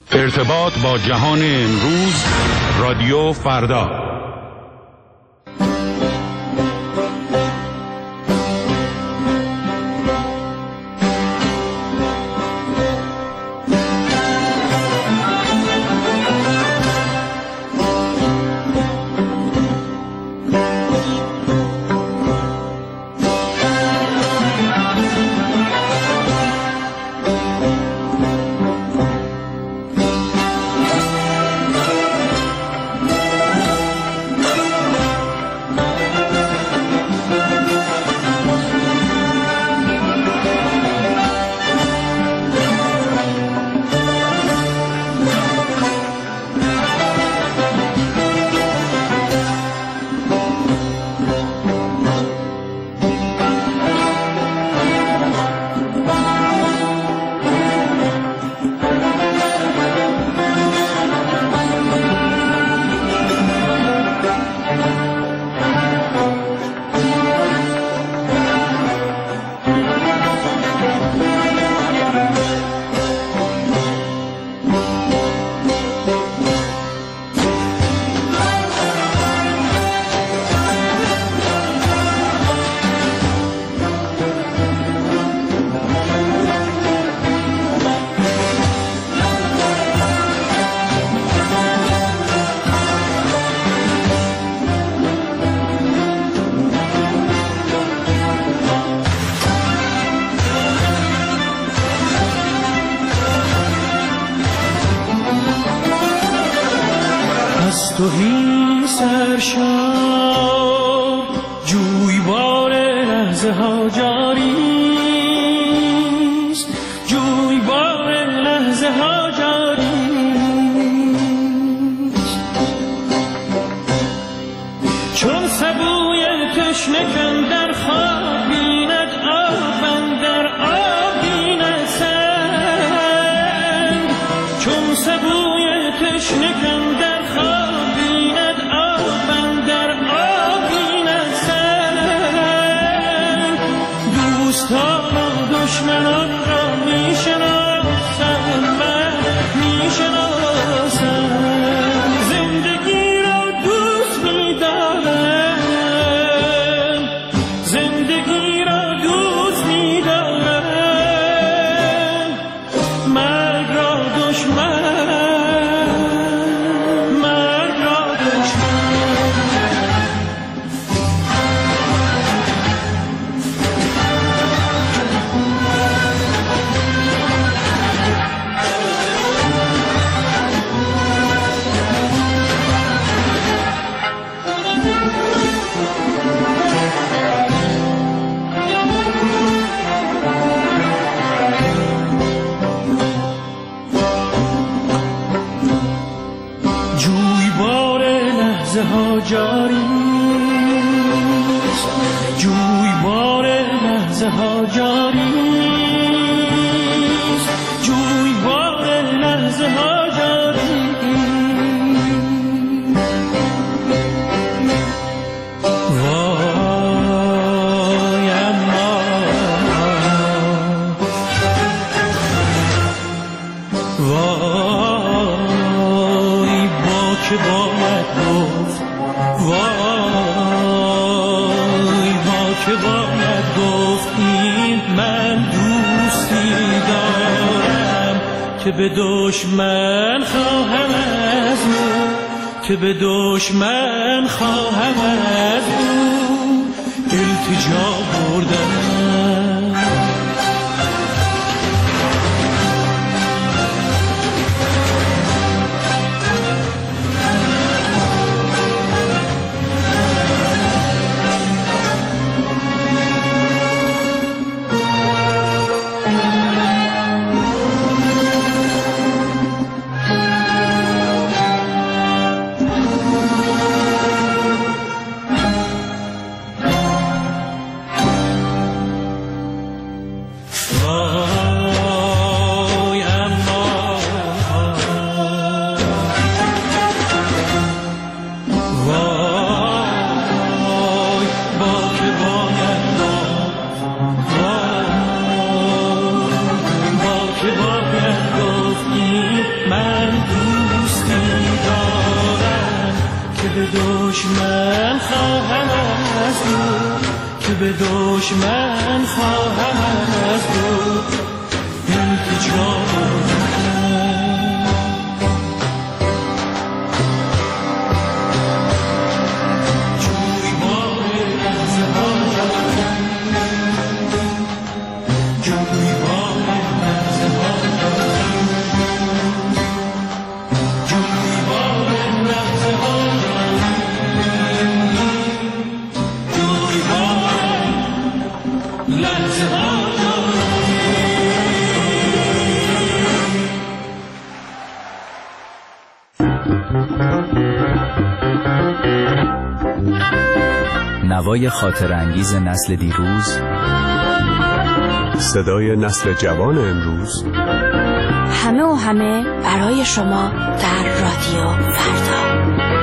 ارتباط با جهان امروز، رادیو فردا. توهی سرشار جویبار لحظه ها جاریست، جویبار لحظه ها جاریست. چون سبوی تشنه کندر خواب بیند آب اندر آب بیند سنگ. چون سبوی تشنه کندر خواب دشمنان را میشناسم، من میشناسم. زندگی را دوست میدارم، زندگی را دوست میدارم. مرگ را دشمن، مرگ را دشمن. ها جاریست، جویبار لحظه ها جاریست، جویبار لحظه ها جاریست. وای اما وای با که باید گفت، وای با که باید گفت این من دوستی دارم که به دشمن خواهم از او، که به دشمن خواهم از او التجا بردم. دشمن خواهم از دور، که به دشمن خواهم از دور التجا نوای خاطرانگیز نسل دیروز، صدای نسل جوان امروز، همه و همه برای شما در رادیو فردا.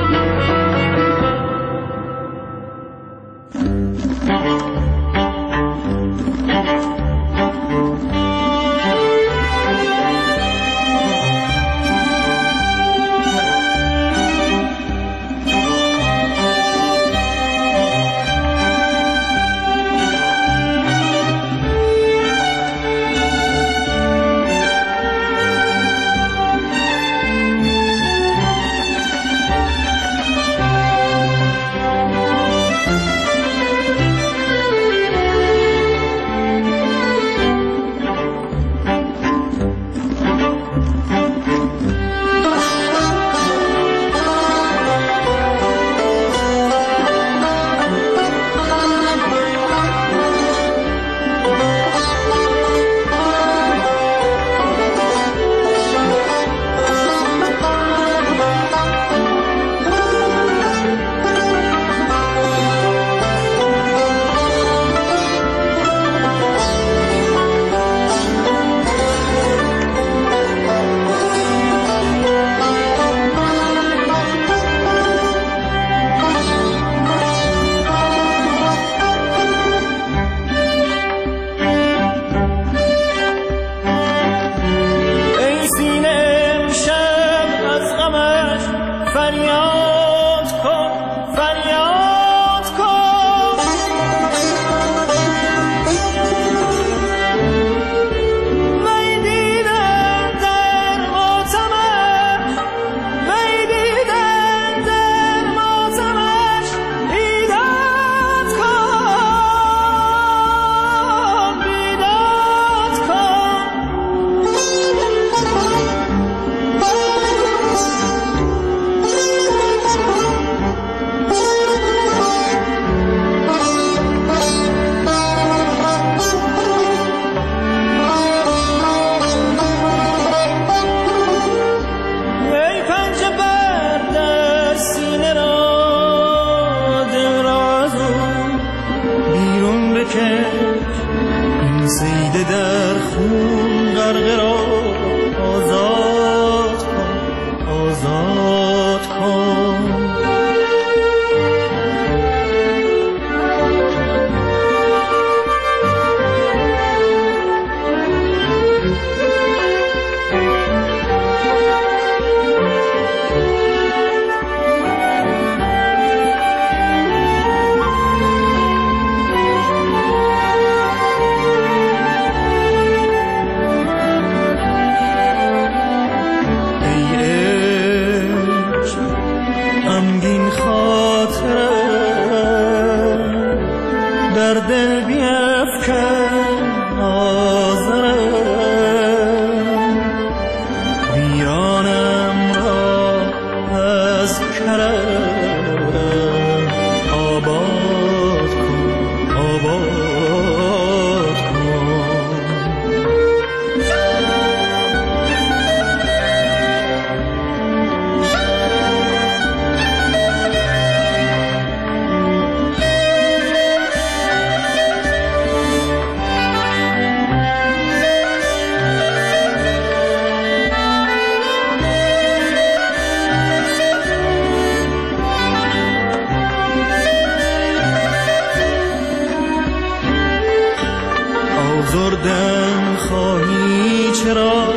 آزردن خواهی چرا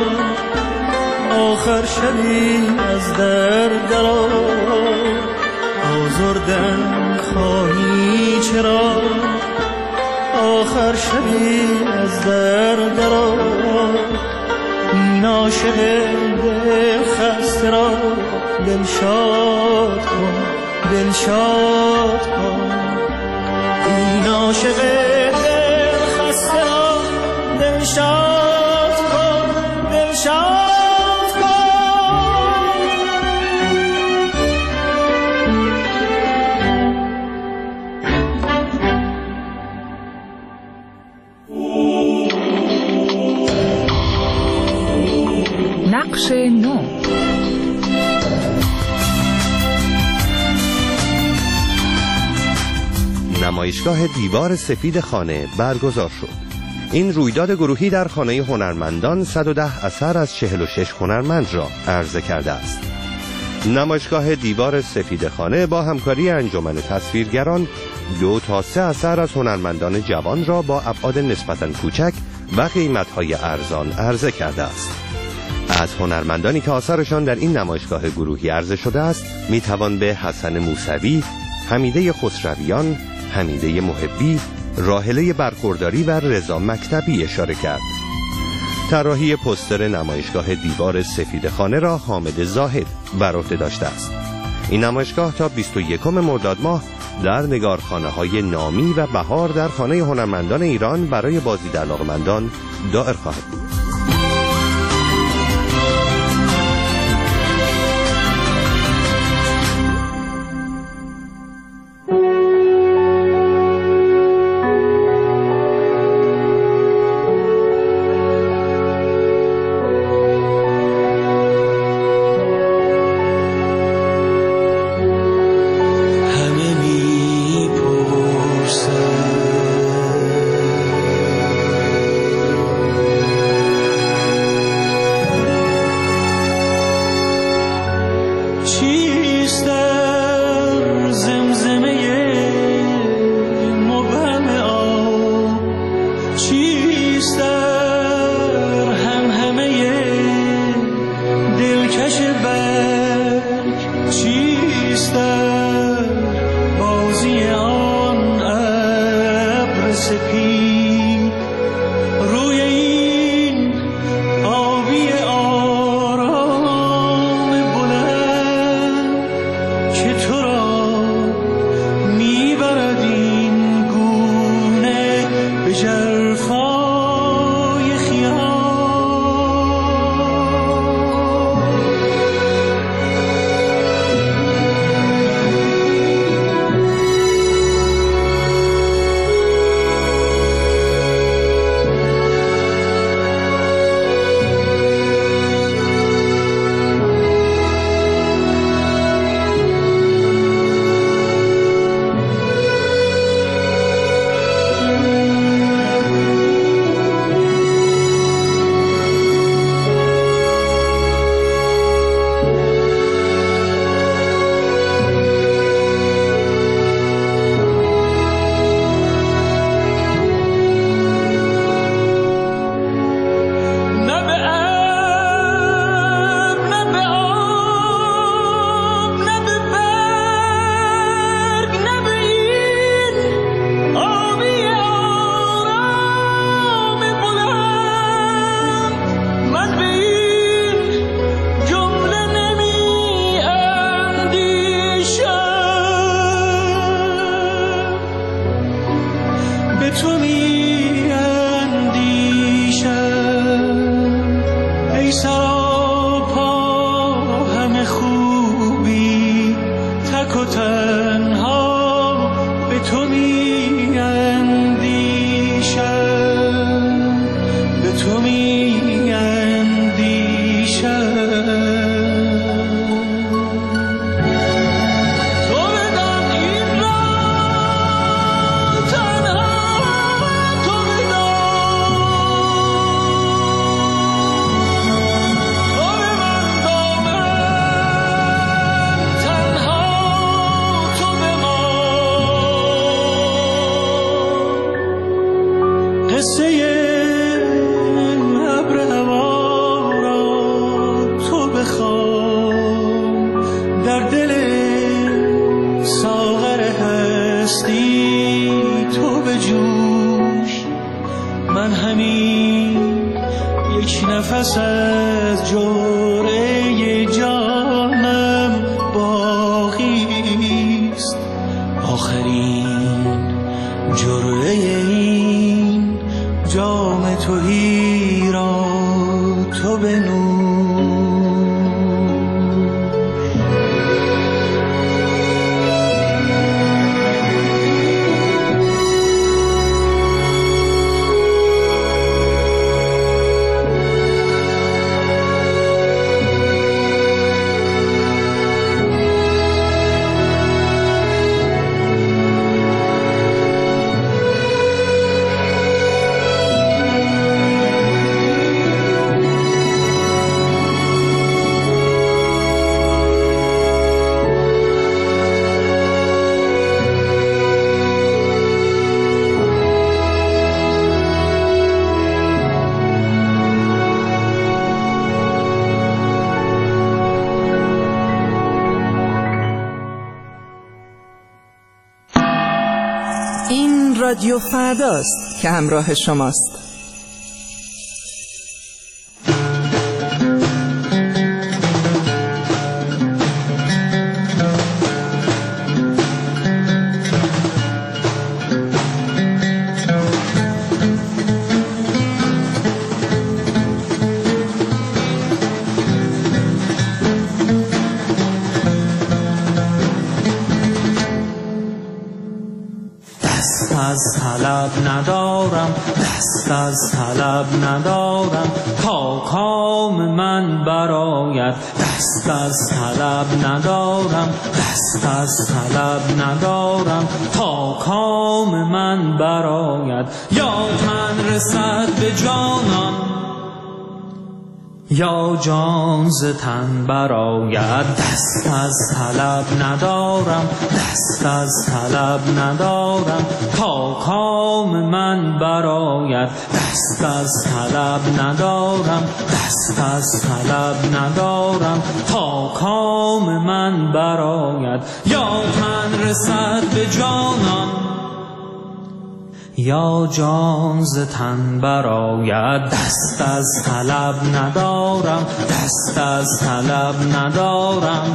آخر شبی از در درآ، افزردن خواهی چرا آخر شبی از در درآ این عاشق دل خسته را دلشاد کن دلشاد کن این عاشق دل خسته را دلشاد کن دلشاد نقش نو. نمایشگاه دیوار سفید خانه برگزار شد. این رویداد گروهی در خانه هنرمندان 110 اثر از 46 هنرمند را عرضه کرده است. نمایشگاه دیوار سفید خانه با همکاری انجمن تصویرگران 2 تا 3 اثر از هنرمندان جوان را با ابعاد نسبتاً کوچک و قیمت‌های ارزان عرضه کرده است. از هنرمندانی که آثارشان در این نمایشگاه گروهی عرضه شده است میتوان به حسن موسوی، حمیده خسرویان، حمیده محبی، راحله برخورداری و رضا مکتبی اشاره کرد. طراحی پوستر نمایشگاه دیوار سفید خانه را حامد زاهد بر عهده داشته است. این نمایشگاه تا 21 مرداد ماه در نگارخانه‌های نامی و بهار در خانه هنرمندان ایران برای بازدید علاقه‌مندان دائر خواهد بود. رادیو فرداست که همراه شماست. از طلب ندارم، دست از طلب ندارم، تا کام من برآید. دست از طلب ندارم، دست از طلب ندارم، تا کام من برآید. یا تن رسد به جانان، یا جان ز تن برآید. دست از طلب ندارم، دست از طلب ندارم، تا کام من برآید. دست از طلب ندارم، دست از طلب ندارم، تا کام من برآید. یا تن رسد به جانان، یا جان ز تن برآید. دست از طلب ندارم، دست از طلب ندارم.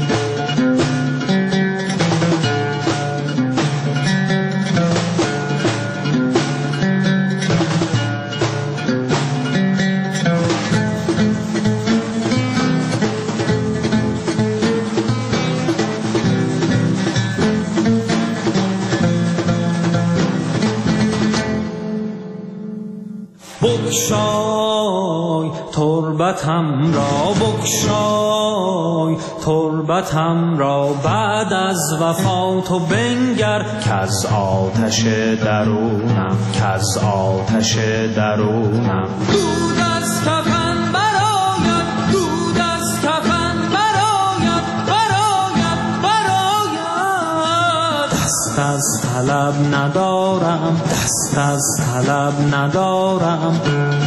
بگشای تربتم را، بگشای تربتم را، بعد از وفات و بنگر که از آتش درونم، که از آتش درونم. دود از کفن برآید، دود از کفن برآید، برآید، برآید. دست از طلب ندارم، دست از طلب ندارم.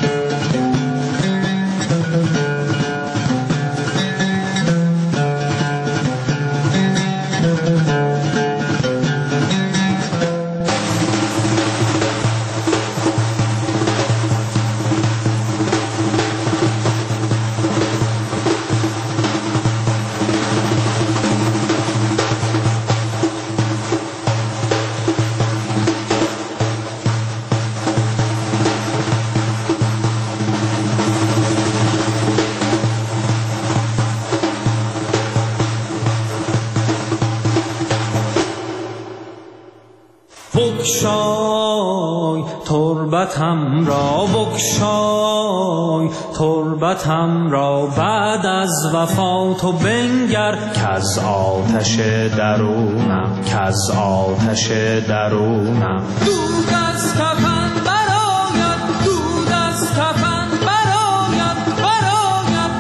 بگشای تربتم را، بگشای تربتم را، بعد از وفات و بنگر که از آتش درونم، که از آتش درونم. دود از کفن برآید، دود از کفن برآید، برآید،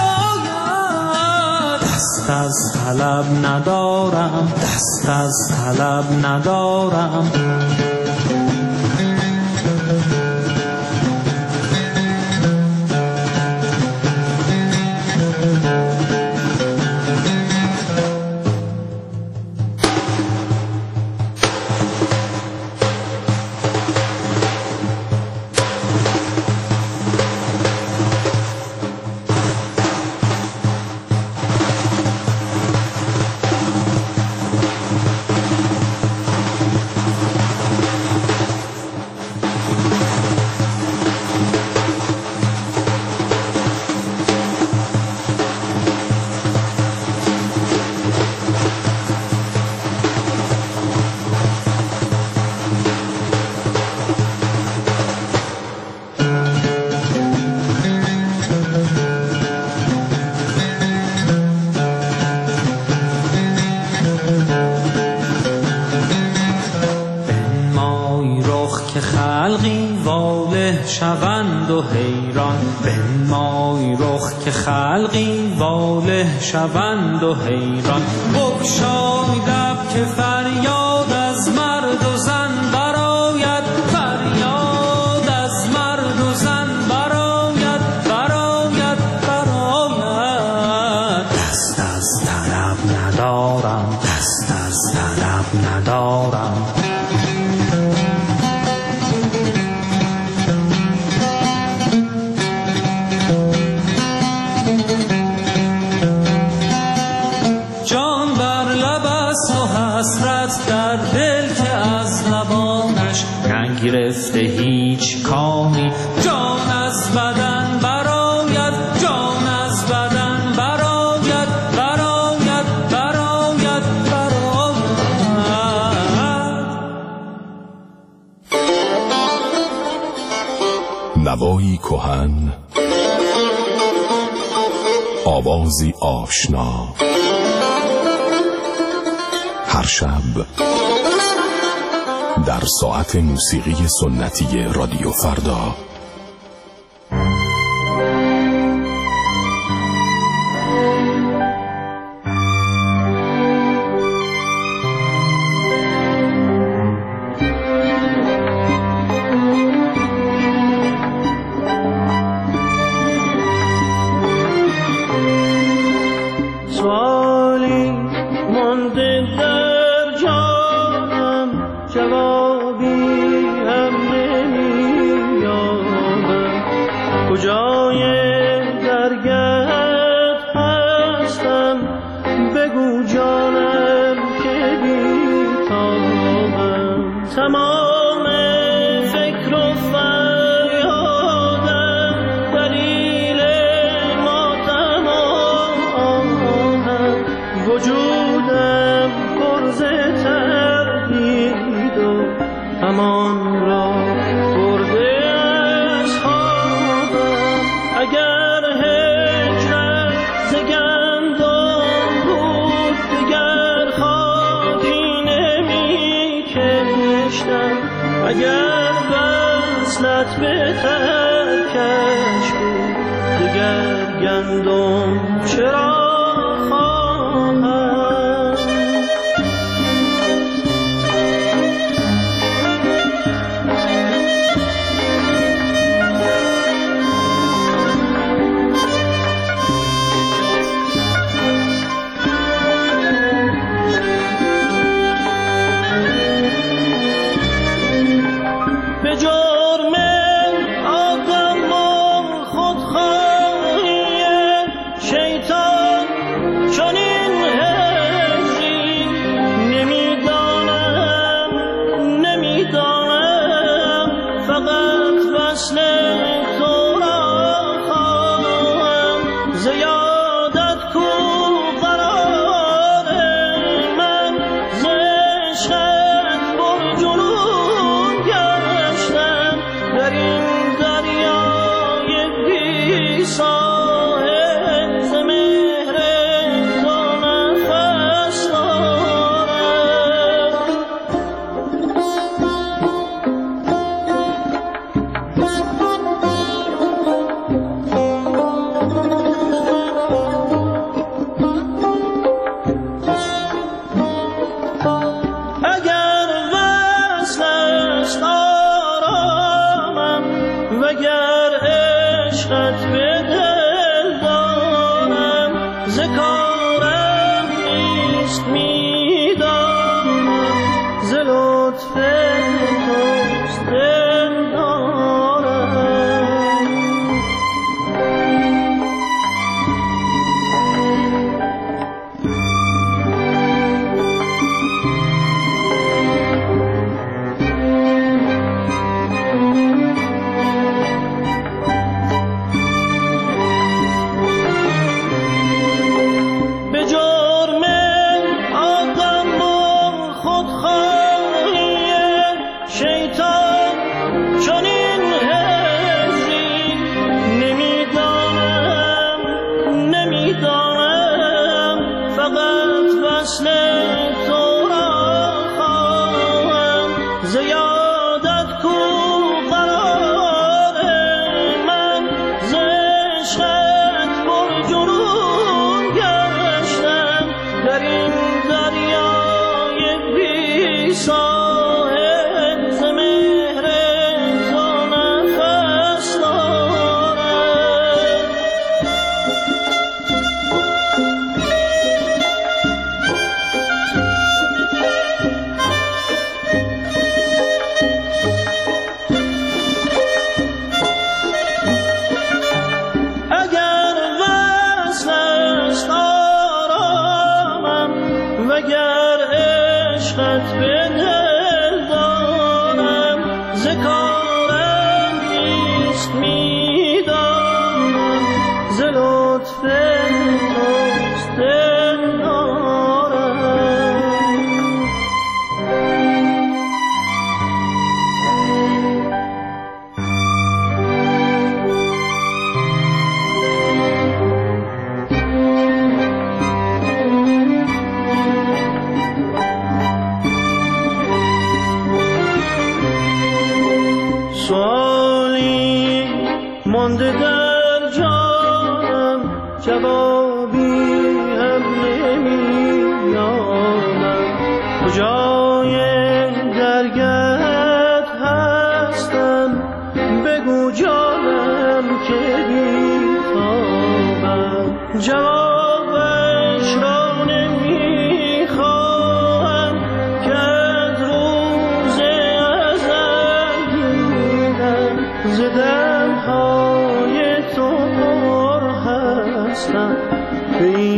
برآید. دست از طلب ندارم، دست از طلب ندارم. خلقی واله شوند و حیران، بنمای رخ که خلقی واله شوند و حیران. بگشای لب که فریاد از مرد و زن برآید، فریاد از مرد و زن برآید، برآید، برآید. دست از طلب ندارم، دست از طلب ندارم. نوایی کهن، آوازی آشنا، هر شب در ساعت موسیقی سنتی رادیو فردا. اگر وصلت به ترکش بود دیگر گندم چرا جوابی هم نمی‌یابم. کجای درگت هستم بگو جانم که بی‌تابم. جوابش را نمی‌خواهم که از روز ازل دیدم ز دم‌های تو پر هستم. به